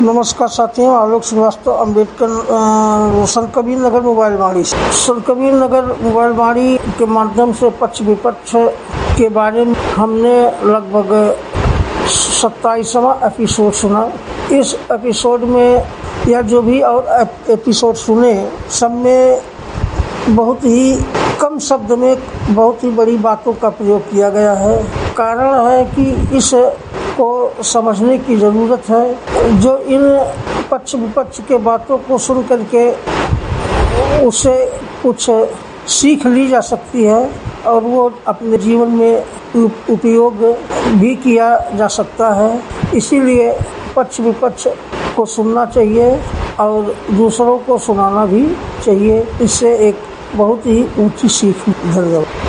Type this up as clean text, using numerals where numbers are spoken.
नमस्कार साथियों, आलोक श्रीवास्तव, अम्बेडकर संत कबीर नगर मोबाइल बाड़ी। संत कबीर नगर मोबाइल बाड़ी के माध्यम से पक्ष विपक्ष के बारे में हमने लगभग 27वां एपिसोड सुना। इस एपिसोड में या जो भी और एपिसोड सुने, सब में बहुत ही कम शब्द में बहुत ही बड़ी बातों का प्रयोग किया गया है। कारण है कि इस को समझने की ज़रूरत है। जो इन पक्ष विपक्ष के बातों को सुन करके उसे कुछ सीख ली जा सकती है और वो अपने जीवन में उपयोग भी किया जा सकता है। इसीलिए पक्ष विपक्ष को सुनना चाहिए और दूसरों को सुनाना भी चाहिए। इससे एक बहुत ही ऊंची सीख। धन्यवाद।